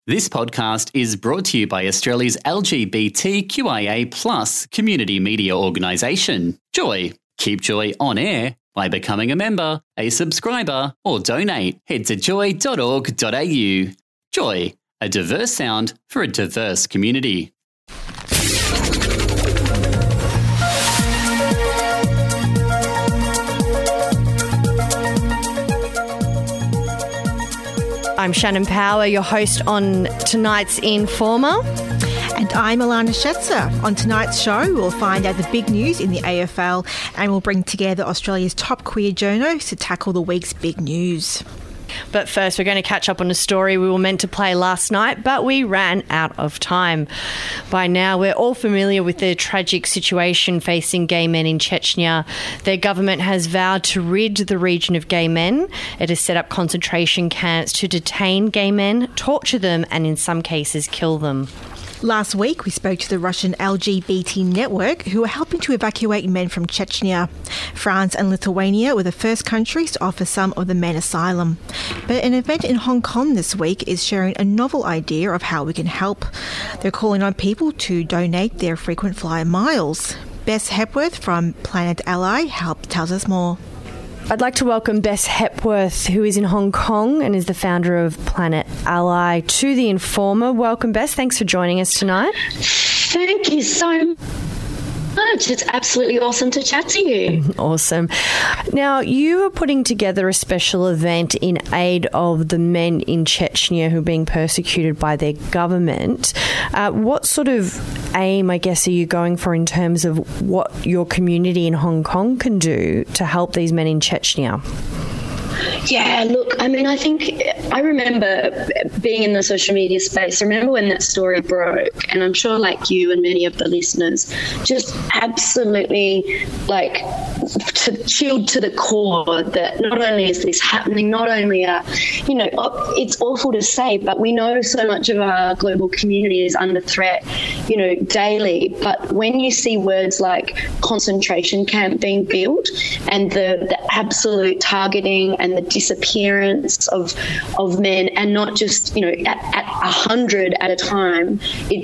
This podcast is brought to you by Australia's LGBTQIA+ community media organisation, Joy. Keep Joy on air by becoming a member, a subscriber, or donate. Head to joy.org.au. Joy, a diverse sound for a diverse community. I'm Shannon Power, your host on tonight's Informer. And I'm Alana Schetzer. On tonight's show, we'll find out the big news in the AFL and we'll bring together Australia's top queer journos to tackle the week's big news. But first, we're going to catch up on a story we were meant to play last night, but we ran out of time. By now, we're all familiar with the tragic situation facing gay men in Chechnya. Their government has vowed to rid the region of gay men. It has set up concentration camps to detain gay men, torture them, and in some cases, kill them. Last week, we spoke to the Russian LGBT network who are helping to evacuate men from Chechnya. France and Lithuania were the first countries to offer some of the men asylum. But an event in Hong Kong this week is sharing a novel idea of how we can help. They're calling on people to donate their frequent flyer miles. Bess Hepworth from Planet Ally tells us more. I'd like to welcome Bess Hepworth, who is in Hong Kong and is the founder of Planet Ally, to the Informer. Welcome, Bess. Thanks for joining us tonight. Thank you so much. It's absolutely awesome to chat to you. Awesome. Now, you are putting together a special event in aid of the men in Chechnya who are being persecuted by their government. What sort of aim, I guess, are you going for in terms of what your community in Hong Kong can do to help these men in Chechnya? Yeah, look, I mean, I remember being in the social media space. I remember when that story broke, and I'm sure like you and many of the listeners, just absolutely chilled to the core that not only is this happening, not only it's awful to say, but we know so much of our global community is under threat, daily. But when you see words like concentration camp being built and the absolute targeting and the disappearance of men, and not just at 100 at a time,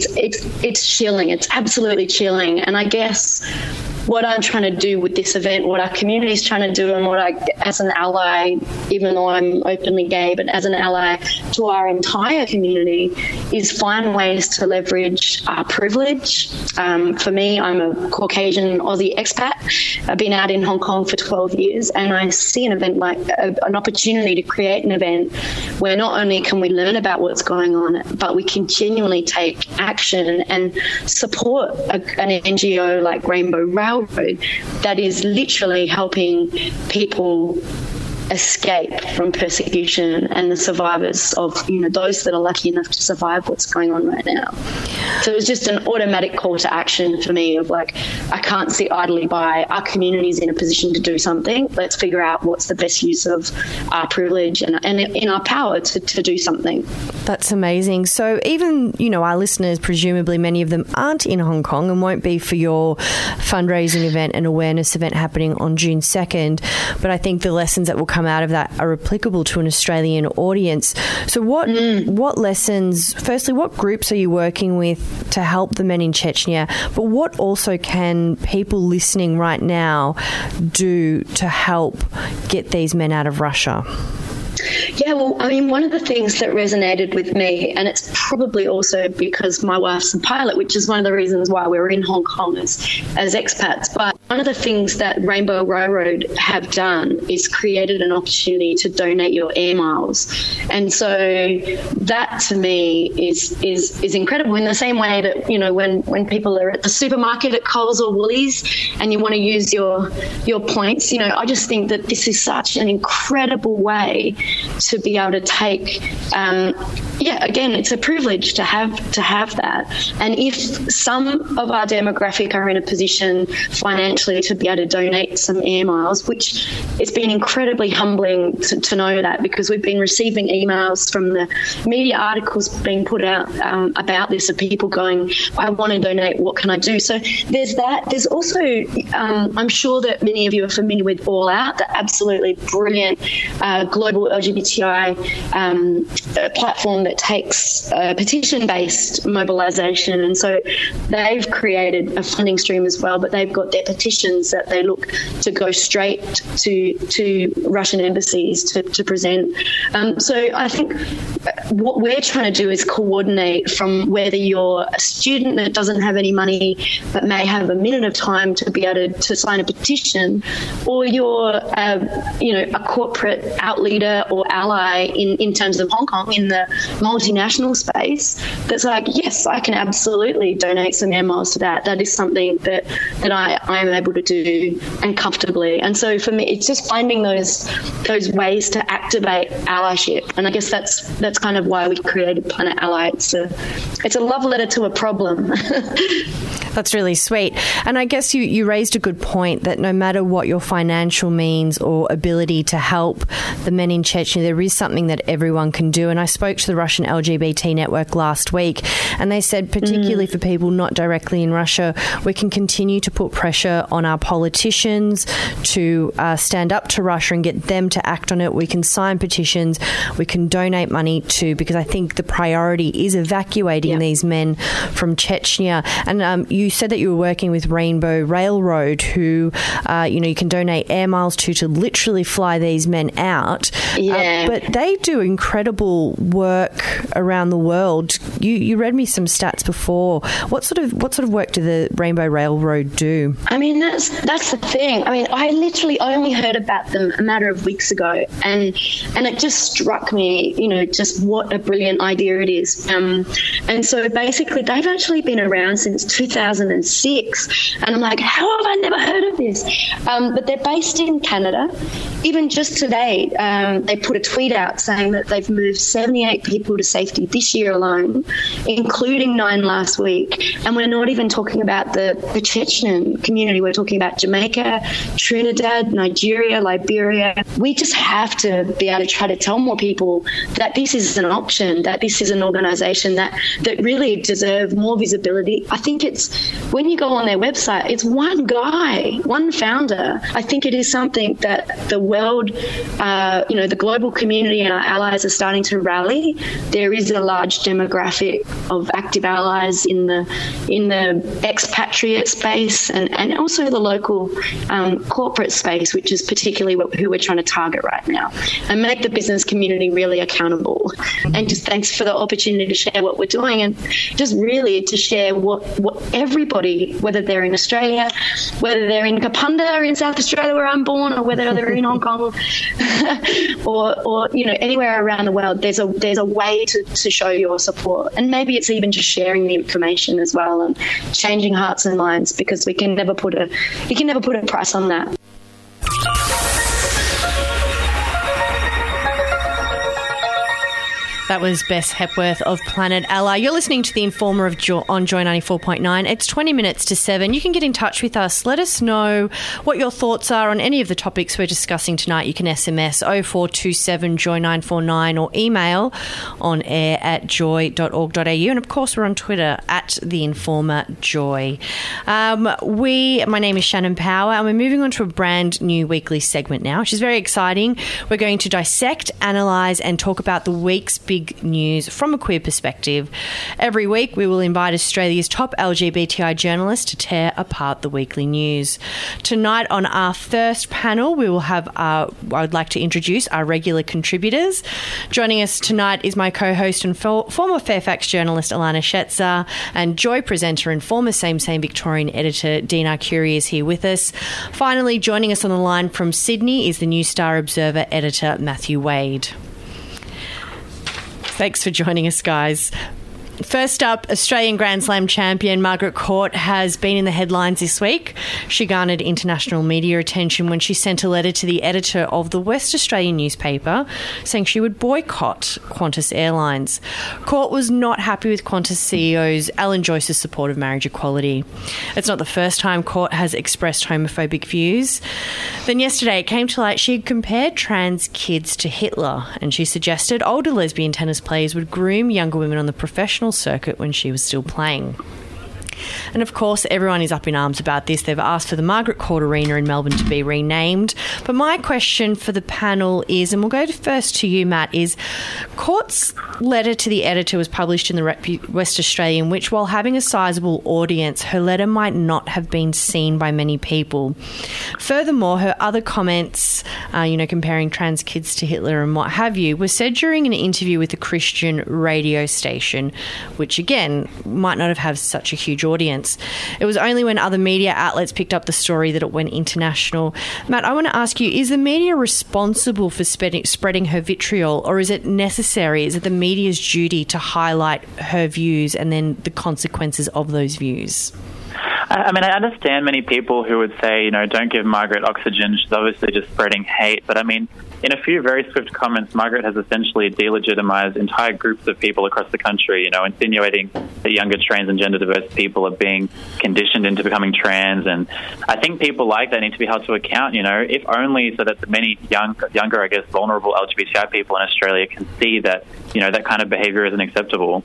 it's chilling. It's absolutely chilling. And I guess what I'm trying to do with this event, what our community is trying to do, and what I, as an ally, even though I'm openly gay, but as an ally to our entire community, is find ways to leverage our privilege. For me, I'm a Caucasian Aussie expat. I've been out in Hong Kong for 12 years, and I see an event like an opportunity to create an event where not only can we learn about what's going on, but we can genuinely take action and support an NGO like Rainbow Railroad that is literally helping people escape from persecution and the survivors of those that are lucky enough to survive what's going on right now. So it was just an automatic call to action for me of I can't sit idly by. Our community's in a position to do something. Let's figure out what's the best use of our privilege and in our power to do something. That's amazing. So even our listeners, presumably many of them aren't in Hong Kong and won't be for your fundraising event and awareness event happening on June 2nd, but I think the lessons that will come out of that are applicable to an Australian audience. So what lessons, firstly, what groups are you working with to help the men in Chechnya, but what also can people listening right now do to help get these men out of Russia? Yeah, well, I mean, one of the things that resonated with me, and it's probably also because my wife's a pilot, which is one of the reasons why we're in Hong Kong as expats, but one of the things that Rainbow Railroad have done is created an opportunity to donate your air miles. And so that to me is incredible, in the same way that, when people are at the supermarket at Coles or Woolies and you want to use your points, I just think that this is such an incredible way to be able to take, again, it's a privilege to have that. And if some of our demographic are in a position financially financially to be able to donate some air miles, which it's been incredibly humbling to know that, because we've been receiving emails from the media articles being put out about this, of people going, I want to donate, what can I do? So there's that. There's also, I'm sure that many of you are familiar with All Out, the absolutely brilliant global LGBTI platform that takes petition-based mobilisation. And so they've created a funding stream as well, but they've got their petitions that they look to go straight to Russian embassies to present. So I think what we're trying to do is coordinate from whether you're a student that doesn't have any money but may have a minute of time to be able to sign a petition, or you're a corporate out leader or ally in terms of Hong Kong in the multinational space that's like, yes, I can absolutely donate some air miles to that. That is something that I am able to do, and comfortably. And so for me, it's just finding those ways to activate allyship. And I guess that's kind of why we created Planet Ally. It's a love letter to a problem. That's really sweet. And I guess you raised a good point that no matter what your financial means or ability to help the men in Chechnya, there is something that everyone can do. And I spoke to the Russian LGBT network last week, and they said, particularly for people not directly in Russia, we can continue to put pressure on our politicians to stand up to Russia and get them to act on it. We can sign petitions. We can donate money because I think the priority is evacuating these men from Chechnya. And you said that you were working with Rainbow Railroad, who you can donate air miles to literally fly these men out. But they do incredible work around the world. You read me some stats before. What sort of work do the Rainbow Railroad do? I mean, that's the thing. I mean, I literally only heard about them a matter of weeks ago, and it just struck me, just what a brilliant idea it is. And so basically, they've actually been around since 2006, and I'm like, how have I never heard of this? But they're based in Canada. Even just today, they put a tweet out saying that they've moved 78 people to safety this year alone, including 9 last week. And we're not even talking about the Chechen community. We're talking about Jamaica, Trinidad, Nigeria, Liberia. We just have to be able to try to tell more people that this is an option, that this is an organisation that really deserve more visibility. I think it's, when you go on their website, it's one guy, one founder. I think it is something that the world, the global community and our allies are starting to rally. There is a large demographic of active allies in the expatriate space and also the local corporate space, which is particularly who we're trying to target right now, and make the business community really accountable. And just thanks for the opportunity to share what we're doing, and just really to share what everybody, whether they're in Australia, whether they're in Kapunda in South Australia where I'm born, or whether they're in Hong Kong or anywhere around the world, there's a way to show your support. And maybe it's even just sharing the information as well and changing hearts and minds, because you can never put a price on that. That was Bess Hepworth of Planet Ally. You're listening to The Informer on Joy 94.9. It's 20 minutes to 7. You can get in touch with us. Let us know what your thoughts are on any of the topics we're discussing tonight. You can SMS 0427 Joy 949 or email on air at joy.org.au. And of course, we're on Twitter at The Informer Joy. My name is Shannon Power, and we're moving on to a brand new weekly segment now, which is very exciting. We're going to dissect, analyse and talk about the week's big news from a queer perspective. Every week, we will invite Australia's top LGBTI journalists to tear apart the weekly news. Tonight, on our first panel, we will have I would like to introduce our regular contributors. Joining us tonight is my co-host and former Fairfax journalist, Alana Shetzer, and Joy presenter and former Same Victorian editor, Dean Arcuri, is here with us. Finally, joining us on the line from Sydney is the New Star Observer editor, Matthew Wade. Thanks for joining us, guys. First up, Australian Grand Slam champion Margaret Court has been in the headlines this week. She garnered international media attention when she sent a letter to the editor of the West Australian newspaper saying she would boycott Qantas Airlines. Court was not happy with Qantas CEO's Alan Joyce's support of marriage equality. It's not the first time Court has expressed homophobic views. Then yesterday it came to light she had compared trans kids to Hitler, and she suggested older lesbian tennis players would groom younger women on the professional circuit when she was still playing. And of course, everyone is up in arms about this. They've asked for the Margaret Court Arena in Melbourne to be renamed. But my question for the panel is, and we'll go first to you, Matt, is Court's letter to the editor was published in the West Australian, which, while having a sizable audience, her letter might not have been seen by many people. Furthermore, her other comments, comparing trans kids to Hitler and what have you, were said during an interview with a Christian radio station, which, again, might not have had such a huge audience. It was only when other media outlets picked up the story that it went international. Matt, I want to ask you, is the media responsible for spreading her vitriol, or is it necessary? Is it the media's duty to highlight her views and then the consequences of those views? I mean, I understand many people who would say, don't give Margaret oxygen. She's obviously just spreading hate. But I mean, in a few very swift comments, Margaret has essentially delegitimized entire groups of people across the country, insinuating that younger trans and gender diverse people are being conditioned into becoming trans. And I think people like that need to be held to account, if only so that the many younger, I guess, vulnerable LGBTI people in Australia can see that, that kind of behavior isn't acceptable.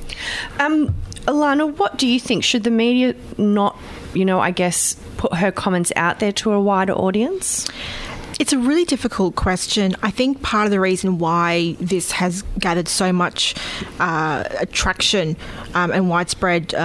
Alana, what do you think? Should the media not, put her comments out there to a wider audience? It's a really difficult question. I think part of the reason why this has gathered so much attraction and widespread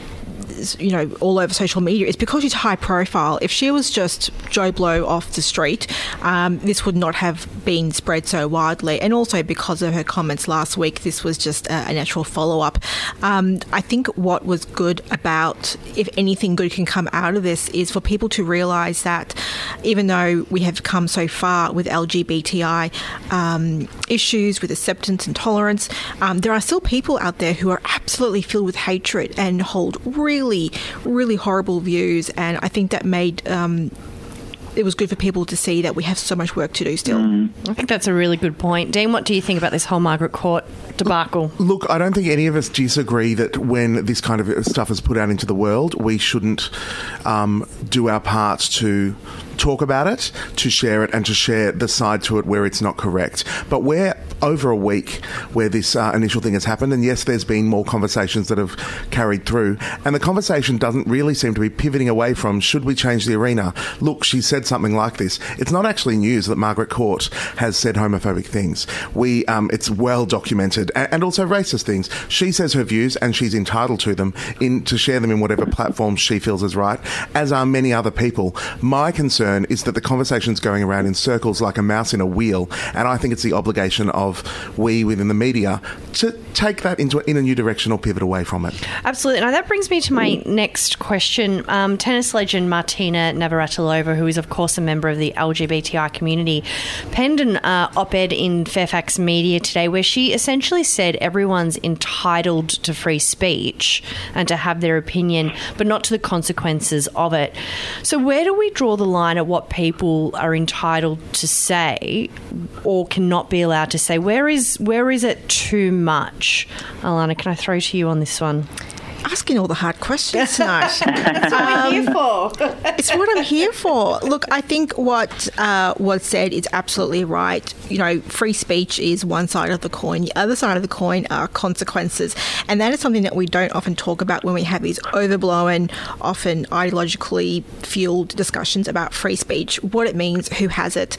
all over social media is because she's high profile. If she was just Joe Blow off the street, this would not have been spread so widely. And also because of her comments last week, this was just a natural follow-up. I think what was good about, if anything good can come out of this, is for people to realise that even though we have come so far with LGBTI issues, with acceptance and tolerance, there are still people out there who are absolutely filled with hatred and hold really horrible views, and I think that made it was good for people to see that we have so much work to do still. I think that's a really good point. Dean, what do you think about this whole Margaret Court debacle? Look, I don't think any of us disagree that when this kind of stuff is put out into the world, we shouldn't do our parts to talk about it, to share it, and to share the side to it where it's not correct. But we're over a week where this initial thing has happened, and yes, there's been more conversations that have carried through, and the conversation doesn't really seem to be pivoting away from, should we change the arena? Look, she said something like this. It's not actually news that Margaret Court has said homophobic things. It's well documented, and also racist things. She says her views, and she's entitled to them, to share them in whatever platform she feels is right, as are many other people. My concern is that the conversation's going around in circles like a mouse in a wheel, and I think it's the obligation of we within the media to take that in a new direction or pivot away from it. Absolutely. Now that brings me to my next question. Tennis legend Martina Navratilova, who is of course a member of the LGBTI community, penned an op-ed in Fairfax Media today where she essentially said everyone's entitled to free speech and to have their opinion, but not to the consequences of it. So where do we draw the line at what people are entitled to say or cannot be allowed to say? Where is it too much? Alana, can I throw to you on this one? Asking all the hard questions tonight. That's what I'm here for. It's what I'm here for. Look, I think what was said is absolutely right. Free speech is one side of the coin. The other side of the coin are consequences. And that is something that we don't often talk about when we have these overblown, often ideologically fueled discussions about free speech, what it means, who has it.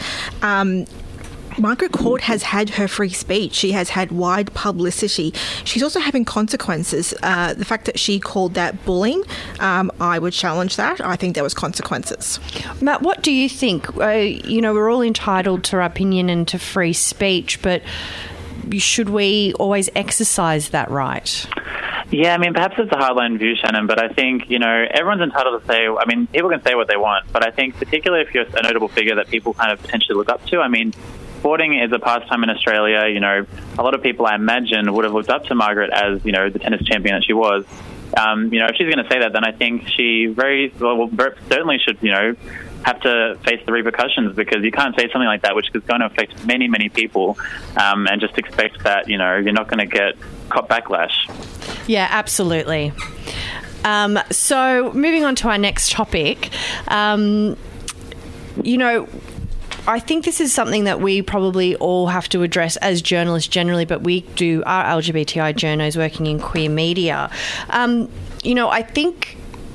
Margaret Court has had her free speech. She has had wide publicity. She's also having consequences. The fact that she called that bullying, I would challenge that. I think there was consequences. Matt, what do you think? We're all entitled to our opinion and to free speech, but should we always exercise that right? Yeah, I mean, perhaps it's a hardline view, Shannon, but I think, everyone's entitled to say, people can say what they want, but I think particularly if you're a notable figure that people kind of potentially look up to, sporting is a pastime in Australia. You know, a lot of people, I imagine, would have looked up to Margaret as, you know, the tennis champion that she was. You know, if she's going to say that, then I think she certainly should, you know, have to face the repercussions, because you can't say something like that, which is going to affect many, many people, and just expect that, you know, you're not going to get cop backlash. Yeah, absolutely. So moving on to our next topic, you know, I think this is something that we probably all have to address as journalists generally, but we do our LGBTI journos working in queer media. You know, I think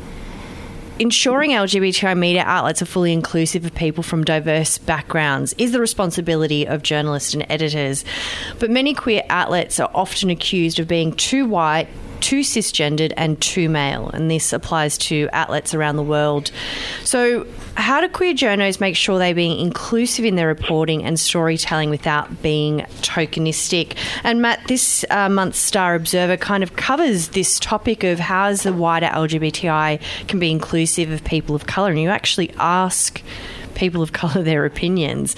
ensuring LGBTI media outlets are fully inclusive of people from diverse backgrounds is the responsibility of journalists and editors. But many queer outlets are often accused of being too white, too cisgendered and too male, and this applies to outlets around the world. So how do queer journos make sure they're being inclusive in their reporting and storytelling without being tokenistic? And Matt, this month's Star Observer kind of covers this topic of how as the wider LGBTI can be inclusive of people of colour, and you actually ask people of colour their opinions.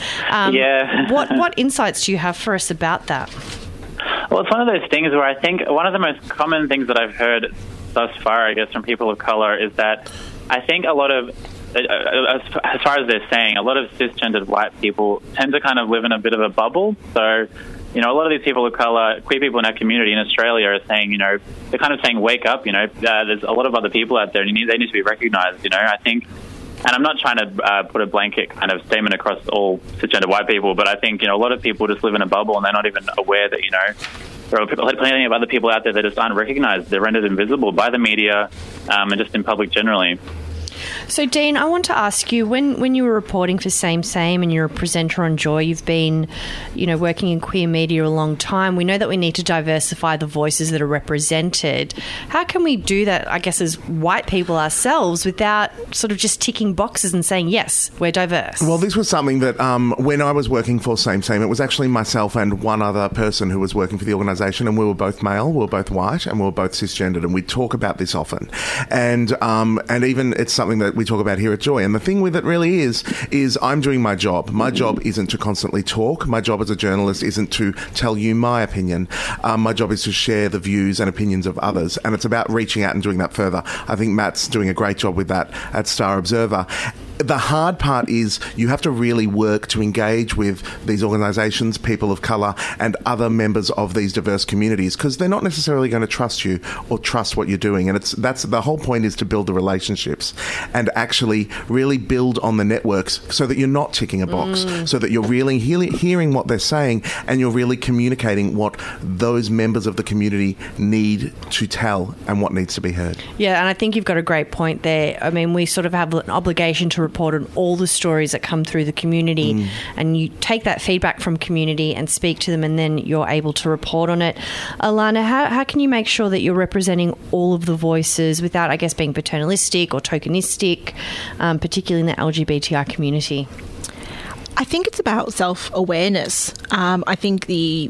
What insights do you have for us about that? Well, it's one of those things where I think one of the most common things that I've heard thus far, I guess, from people of color is that I think a lot of, as far as they're saying, a lot of cisgendered white people tend to kind of live in a bit of a bubble. So, you know, a lot of these people of color, queer people in our community in Australia are saying, you know, they're kind of saying, wake up, you know, there's a lot of other people out there and they need to be recognized, you know. I think, and I'm not trying to put a blanket kind of statement across all cisgender white people, but I think, you know, a lot of people just live in a bubble and they're not even aware that, you know, there are plenty of other people out there that just aren't recognized. They're rendered invisible by the media and just in public generally. So, Dean, I want to ask you, when you were reporting for Same and you're a presenter on Joy, you've been, you know, working in queer media a long time. We know that we need to diversify the voices that are represented. How can we do that, I guess, as white people ourselves without sort of just ticking boxes and saying, yes, we're diverse? Well, this was something that when I was working for Same, it was actually myself and one other person who was working for the organisation, and we were both male, we were both white, and we were both cisgendered, and we talk about this often. And even it's something that we talk about here at Joy. And the thing with it really is I'm doing my job. My job isn't to constantly talk. My job as a journalist isn't to tell you my opinion. My job is to share the views and opinions of others. And it's about reaching out and doing that further. I think Matt's doing a great job with that at Star Observer. The hard part is you have to really work to engage with these organisations, people of colour, and other members of these diverse communities, because they're not necessarily going to trust you or trust what you're doing. And that's the whole point, is to build the relationships and actually really build on the networks so that you're not ticking a box, so that you're really hearing what they're saying and you're really communicating what those members of the community need to tell and what needs to be heard. Yeah, and I think you've got a great point there. I mean, we sort of have an obligation to report on all the stories that come through the community, and you take that feedback from community and speak to them, and then you're able to report on it. Alana, how can you make sure that you're representing all of the voices without, I guess, being paternalistic or tokenistic, particularly in the LGBTI community? I think it's about self-awareness. I think the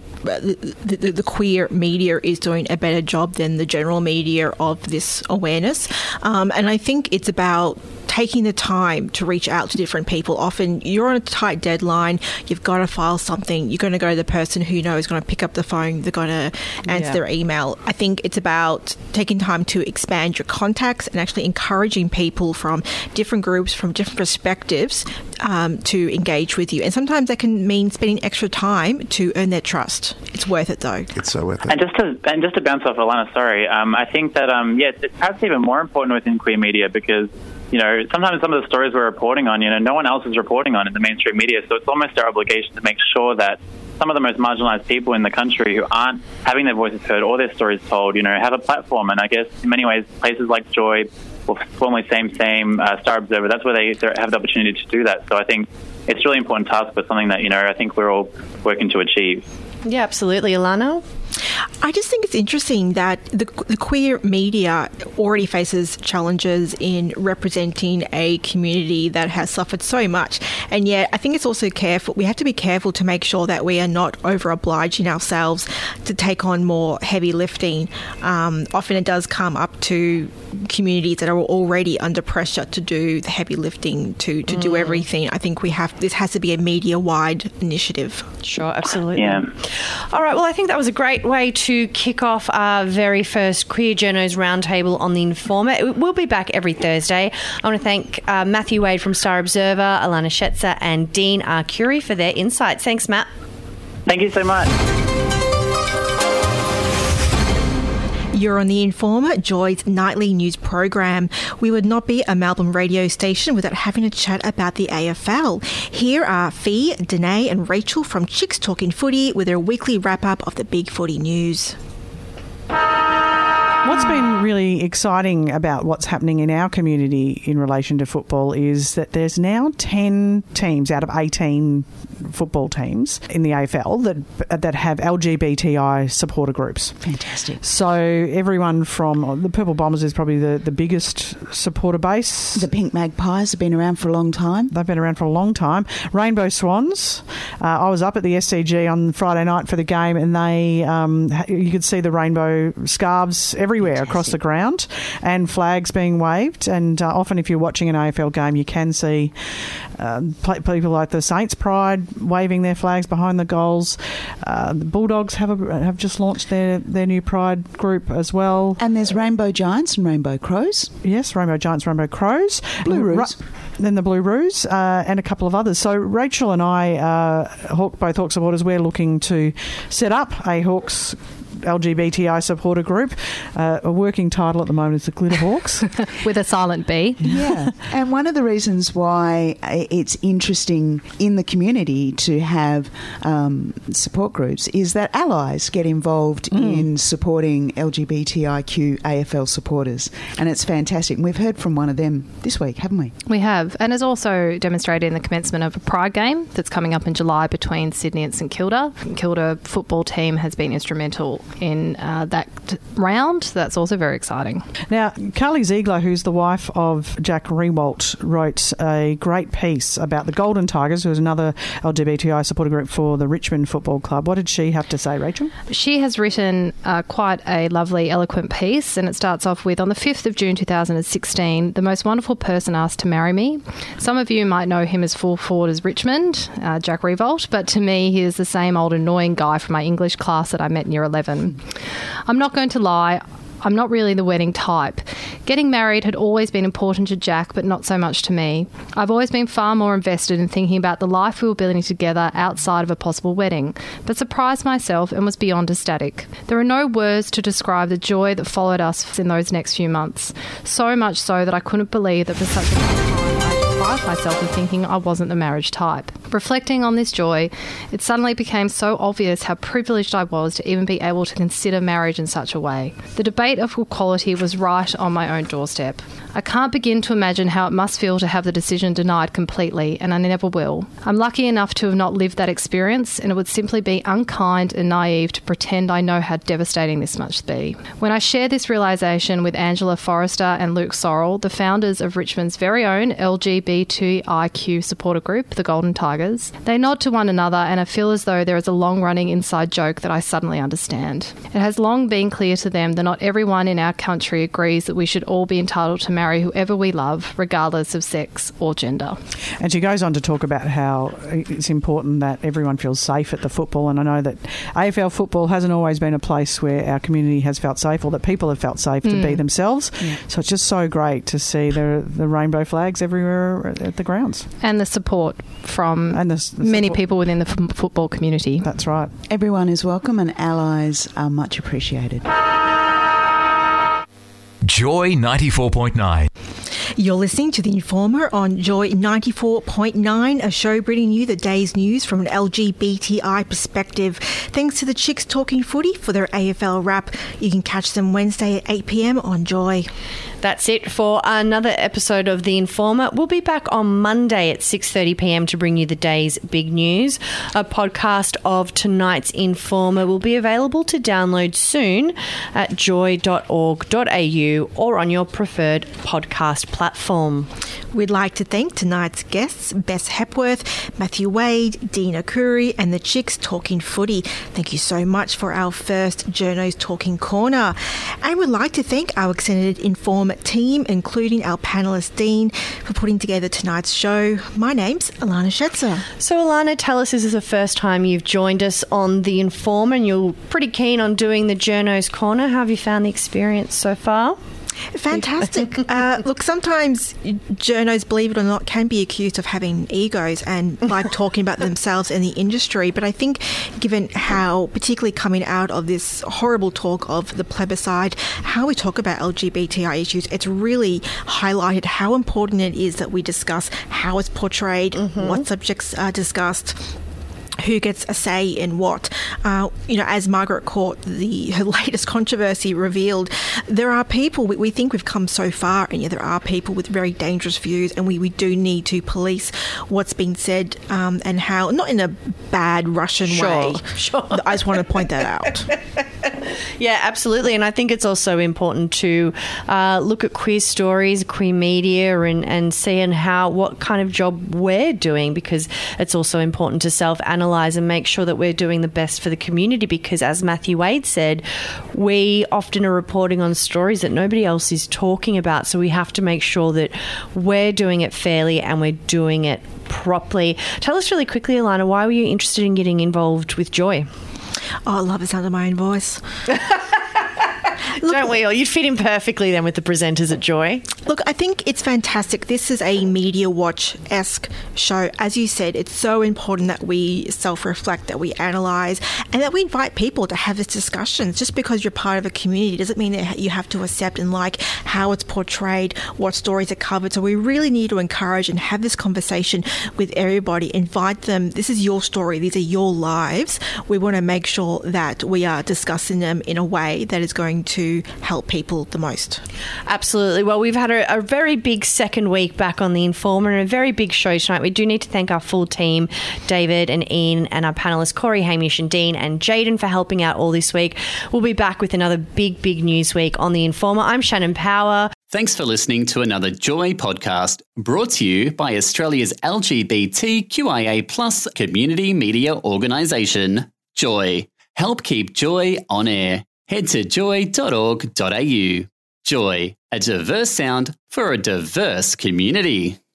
queer media is doing a better job than the general media of this awareness. And I think it's about taking the time to reach out to different people. Often you're on a tight deadline, you've got to file something, you're going to go to the person who you know is going to pick up the phone, they're going to answer their email. I think it's about taking time to expand your contacts and actually encouraging people from different groups, from different perspectives, to engage with you. And sometimes that can mean spending extra time to earn their trust. It's worth it, though. It's so worth it. And just to bounce off Alana, sorry, I think that it's perhaps even more important within queer media, because, you know, sometimes some of the stories we're reporting on, you know, no one else is reporting on in the mainstream media. So it's almost our obligation to make sure that some of the most marginalised people in the country who aren't having their voices heard or their stories told, you know, have a platform. And I guess in many ways, places like Joy, or formerly Same, Star Observer, that's where they have the opportunity to do that. So I think it's a really important task, but something that, you know, I think we're all working to achieve. Yeah, absolutely. Alana? I just think it's interesting that the queer media already faces challenges in representing a community that has suffered so much. And yet I think it's also we have to be careful to make sure that we are not over-obliging ourselves to take on more heavy lifting. Often it does come up to communities that are already under pressure to do the heavy lifting, to do everything. I think this has to be a media-wide initiative. Sure, absolutely. Yeah. All right, well, I think that was a great way to kick off our very first Queer Journos Roundtable on The Informer. We'll be back every Thursday. I want to thank Matthew Wade from Star Observer, Alana Schetzer and Dean Arcuri for their insights. Thanks, Matt. Thank you so much. You're on The Informer, Joy's nightly news program. We would not be a Melbourne radio station without having a chat about the AFL. Here are Fee, Danae and Rachel from Chicks Talking Footy with their weekly wrap-up of the big footy news. What's been really exciting about what's happening in our community in relation to football is that there's now 10 teams out of 18 football teams in the AFL that have LGBTI supporter groups. Fantastic. So everyone from the Purple Bombers is probably the biggest supporter base. The Pink Magpies have been around for a long time. They've been around for a long time. Rainbow Swans. I was up at the SCG on Friday night for the game, and they you could see the rainbow scarves everywhere. Fantastic. Across the ground, and flags being waved. And often if you're watching an AFL game, you can see people like the Saints Pride waving their flags behind the goals. The Bulldogs have just launched their new Pride group as well. And there's Rainbow Giants and Rainbow Crows. Yes, Rainbow Giants, Rainbow Crows. Blue Roos. Then the Blue Roos and a couple of others. So Rachel and I, both Hawks supporters, we're looking to set up a Hawks LGBTI supporter group. A working title at the moment is the Glitter Hawks. With a silent B. Yeah. And one of the reasons why it's interesting in the community to have support groups is that allies get involved in supporting LGBTIQ AFL supporters. And it's fantastic. And we've heard from one of them this week, haven't we? We have. And it's also demonstrated in the commencement of a Pride game that's coming up in July between Sydney and St Kilda. St Kilda football team has been instrumental in that round. That's also very exciting. Now, Carly Ziegler, who's the wife of Jack Riewoldt, wrote a great piece about the Golden Tigers, who is another LGBTI supporter group for the Richmond Football Club. What did she have to say, Rachel? She has written quite a lovely, eloquent piece, and it starts off with, on the 5th of June 2016, the most wonderful person asked to marry me. Some of you might know him as full forward as Richmond, Jack Riewoldt, but to me, he is the same old annoying guy from my English class that I met in year 11. I'm not going to lie, I'm not really the wedding type. Getting married had always been important to Jack, but not so much to me. I've always been far more invested in thinking about the life we were building together outside of a possible wedding, but surprised myself and was beyond ecstatic. There are no words to describe the joy that followed us in those next few months. So much so that I couldn't believe that for such a long time I deprived myself of thinking I wasn't the marriage type. Reflecting on this joy, it suddenly became so obvious how privileged I was to even be able to consider marriage in such a way. The debate of equality was right on my own doorstep. I can't begin to imagine how it must feel to have the decision denied completely, and I never will. I'm lucky enough to have not lived that experience, and it would simply be unkind and naive to pretend I know how devastating this must be. When I shared this realisation with Angela Forrester and Luke Sorrell, the founders of Richmond's very own LGBTIQ supporter group, the Golden Tigers, they nod to one another, and I feel as though there is a long-running inside joke that I suddenly understand. It has long been clear to them that not everyone in our country agrees that we should all be entitled to marry whoever we love, regardless of sex or gender. And she goes on to talk about how it's important that everyone feels safe at the football, and I know that AFL football hasn't always been a place where our community has felt safe, or that people have felt safe to be themselves. Yeah. So it's just so great to see the rainbow flags everywhere at the grounds. And the support from many people within the football community. That's right. Everyone is welcome and allies are much appreciated. Joy 94.9. You're listening to The Informer on Joy 94.9, a show bringing you the day's news from an LGBTI perspective. Thanks to the Chicks Talking Footy for their AFL wrap. You can catch them Wednesday at 8 p.m. on Joy. That's it for another episode of The Informer. We'll be back on Monday at 6:30 p.m. to bring you the day's big news. A podcast of tonight's Informer will be available to download soon at joy.org.au or on your preferred podcast platform. platform. We'd like to thank tonight's guests, Bess Hepworth, Matthew Wade, Dina Curry, and the Chicks Talking Footy. Thank you so much for our first Journos Talking Corner. And we'd like to thank our extended Inform team, including our panellist Dean, for putting together tonight's show. My name's Alana Schetzer. So Alana, tell us, this is the first time you've joined us on the Inform, and you're pretty keen on doing the Journos Corner. How have you found the experience so far? Fantastic. Look, sometimes journos, believe it or not, can be accused of having egos and like talking about themselves in the industry. But I think given how, particularly coming out of this horrible talk of the plebiscite, how we talk about LGBTI issues, it's really highlighted how important it is that we discuss how it's portrayed, what subjects are discussed, who gets a say in what. As Margaret Court, her latest controversy revealed, there are people, we think we've come so far, and yet there are people with very dangerous views, and we do need to police what's been said and how, not in a bad Russian way. Sure. I just want to point that out. Yeah, absolutely. And I think it's also important to look at queer stories, queer media, and see what kind of job we're doing, because it's also important to self-analyse and make sure that we're doing the best for the community, because as Matthew Wade said, we often are reporting on stories that nobody else is talking about, so we have to make sure that we're doing it fairly and we're doing it properly. Tell us really quickly, Alana, why were you interested in getting involved with Joy? Oh, I love the sound of my own voice. Don't we all? You'd fit in perfectly then with the presenters at Joy. Look, I think it's fantastic. This is a Media Watch-esque show. As you said, it's so important that we self-reflect, that we analyse, and that we invite people to have this discussion. Just because you're part of a community doesn't mean that you have to accept and like how it's portrayed, what stories are covered. So we really need to encourage and have this conversation with everybody. Invite them. This is your story. These are your lives. We want to make sure that we are discussing them in a way that is going to help people the most. Absolutely. Well, we've had a very big second week back on the Informer and a very big show tonight. We do need to thank our full team, David and Ian, and our panellists, Corey, Hamish and Dean, and Jaden for helping out all this week. We'll be back with another big news week on the Informer. I'm Shannon Power. Thanks for listening to another Joy podcast brought to you by Australia's LGBTQIA+ community media organisation, Joy. Help keep Joy on air. Head to joy.org.au. Joy, a diverse sound for a diverse community.